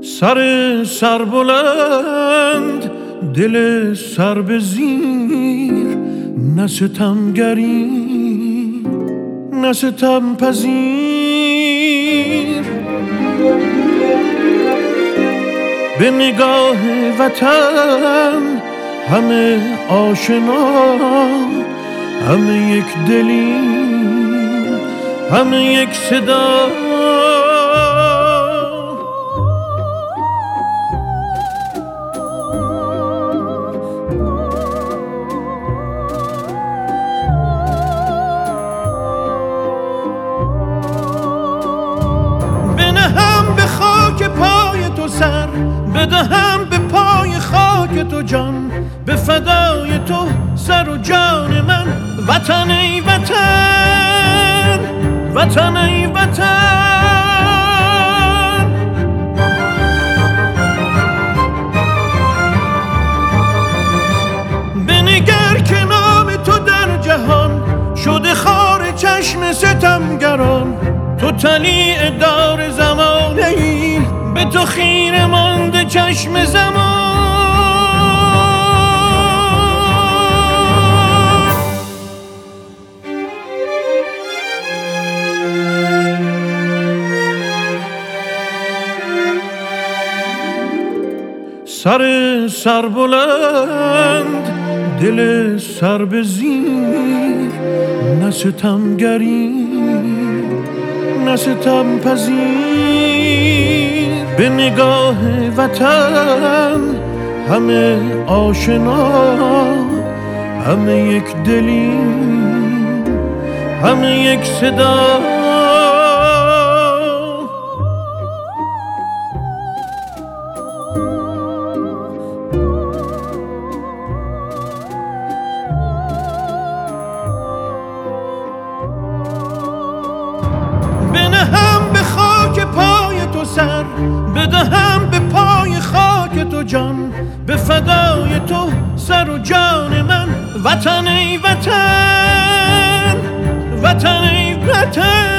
سر بلند دل سر به زیر، نه ستمگری نه ستم پذیر. به نگاه وطن همه آشنا، همه یک دلی، همه یک صدا. بنهم به خاک پای تو سر، بدهم به پای خاک تو جان، به فدای تو سر و جان من. وطن ای وطن، وطن ای وطن. بنگر که نام تو در جهان شده خار چشم ستمگران. تو طلیع دار زمانه ای، به تو خیره مانده چشم زمان. سر بلند دل سر به زیر، نه ستمگری نه ستم پذیر. به نگاه وطن همه آشنا، همه یک دلی، همه یک صدا. بنهم به خاک پای تو سر، بدهم به پای خاک تو جان، به فدای تو سر و جان من. وطن ای وطن، وطن ای وطن.